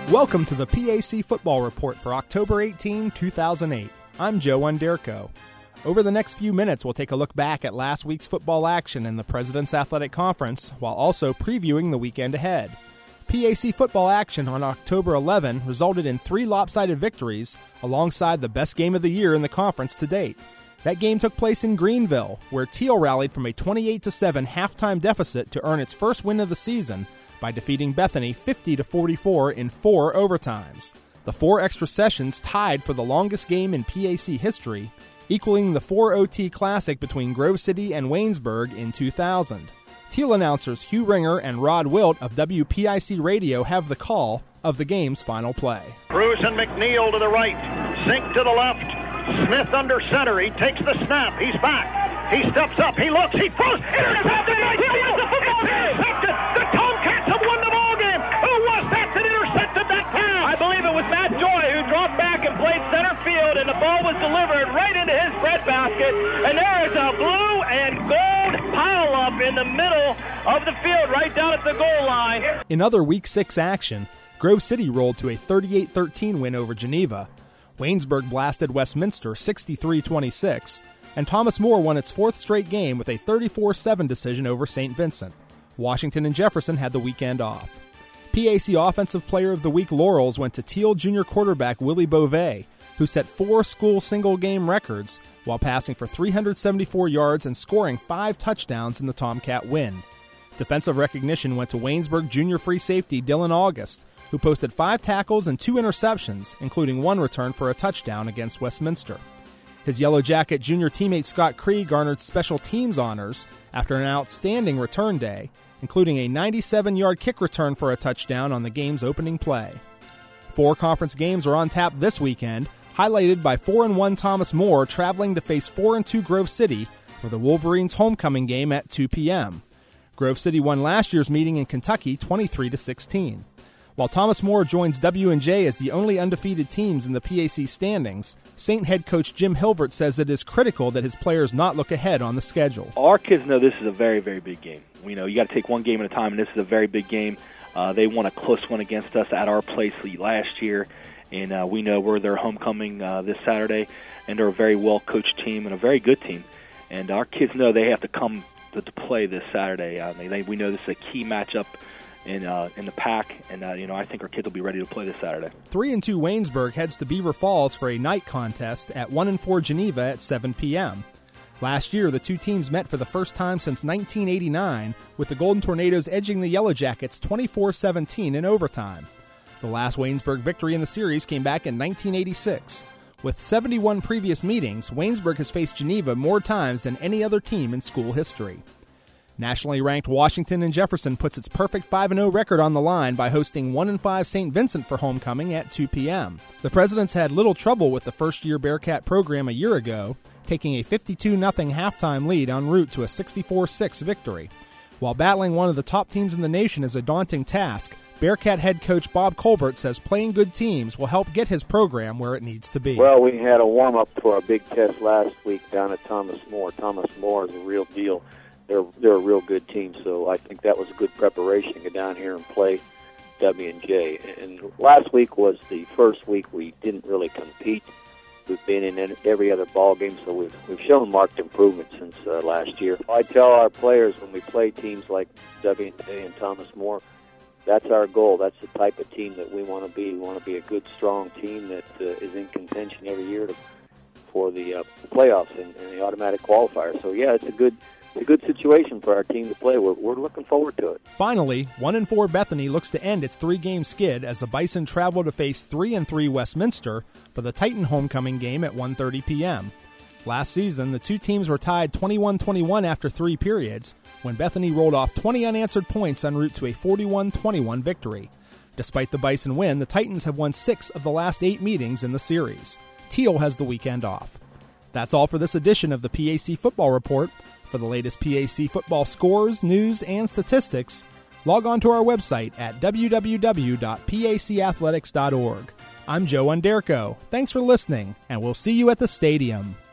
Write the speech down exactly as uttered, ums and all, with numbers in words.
Welcome to the P A C Football Report for October eighteenth, two thousand eight. I'm Joe Underco. Over the next few minutes, we'll take a look back at last week's football action in the President's Athletic Conference, while also previewing the weekend ahead. P A C football action on October eleventh resulted in three lopsided victories, alongside the best game of the year in the conference to date. That game took place in Greenville, where Teal rallied from a twenty-eight to seven halftime deficit to earn its first win of the season by defeating Bethany fifty to forty-four in four overtimes. The four extra sessions tied for the longest game in P A C history, equaling the four O T Classic between Grove City and Waynesburg in two thousand. Teal announcers Hugh Ringer and Rod Wilt of W P I C Radio have the call of the game's final play. Cruz and McNeil to the right, Zink to the left, Smith under center, he takes the snap, he's back, he steps up, he looks, he throws, intercepted, he wins the football game, intercepted, the Tomcats have won the ball game. Who was that that intercepted that pass? I believe it was Matt Joy who dropped back and played center field, and the ball was delivered right into his breadbasket, and there is a blue and gold pile-up in the middle of the field, right down at the goal line. In other Week six action, Grove City rolled to a thirty-eight thirteen win over Geneva. Waynesburg blasted Westminster sixty-three twenty-six, and Thomas More won its fourth straight game with a thirty-four seven decision over Saint Vincent. Washington and Jefferson had the weekend off. P A C Offensive Player of the Week laurels went to Teal junior quarterback Willie Beauvais, who set four school single-game records while passing for three hundred seventy-four yards and scoring five touchdowns in the Tomcat win. Defensive recognition went to Waynesburg junior free safety Dylan August, who posted five tackles and two interceptions, including one return for a touchdown against Westminster. His Yellow Jacket junior teammate Scott Cree garnered special teams honors after an outstanding return day, including a ninety-seven yard kick return for a touchdown on the game's opening play. Four conference games are on tap this weekend, highlighted by four and one Thomas More traveling to face four and two Grove City for the Wolverines' homecoming game at two p.m. Grove City won last year's meeting in Kentucky twenty-three to sixteen. While Thomas More joins W and J as the only undefeated teams in the P A C standings, Saint head coach Jim Hilvert says it is critical that his players not look ahead on the schedule. Our kids know this is a very, very big game. You know, you got to take one game at a time, and this is a very big game. Uh, they won a close one against us at our place last year, and uh, we know we're their homecoming uh, this Saturday, and they're a very well-coached team and a very good team. And our kids know they have to come to, to play this Saturday. Uh, they, they, we know this is a key matchup in uh, in the pack, and uh, you know I think our kids will be ready to play this Saturday. Three and two Waynesburg heads to Beaver Falls for a night contest at one and four Geneva at seven p.m. Last year, the two teams met for the first time since nineteen eighty-nine, with the Golden Tornadoes edging the Yellow Jackets twenty-four seventeen in overtime. The last Waynesburg victory in the series came back in nineteen eighty-six. With seventy-one previous meetings, Waynesburg has faced Geneva more times than any other team in school history. Nationally ranked Washington and Jefferson puts its perfect five and oh record on the line by hosting one and five Saint Vincent for homecoming at two p.m. The Presidents had little trouble with the first-year Bearcat program a year ago, taking a fifty-two nothing halftime lead en route to a sixty-four six victory. While battling one of the top teams in the nation is a daunting task, Bearcat head coach Bob Colbert says playing good teams will help get his program where it needs to be. Well, we had a warm-up for our big test last week down at Thomas More. Thomas More is a real deal. They're they're a real good team, so I think that was a good preparation to go down here and play W and J. And last week was the first week we didn't really compete. We've been in every other ball game, so we've we've shown marked improvement since uh, last year. I tell our players when we play teams like W and J and Thomas More, that's our goal. That's the type of team that we want to be. We want to be a good, strong team that uh, is in contention every year to, for the uh, playoffs and, and the automatic qualifier. So yeah, it's a good. It's a good situation for our team to play. We're, we're looking forward to it. Finally, one and four Bethany looks to end its three-game skid as the Bison travel to face three and three Westminster for the Titan homecoming game at one thirty p.m. Last season, the two teams were tied twenty-one twenty-one after three periods when Bethany rolled off twenty unanswered points en route to a forty-one twenty-one victory. Despite the Bison win, the Titans have won six of the last eight meetings in the series. Teal has the weekend off. That's all for this edition of the P A C Football Report. For the latest P A C football scores, news, and statistics, log on to our website at w w w dot p a c athletics dot org. I'm Joe Underco. Thanks for listening, and we'll see you at the stadium.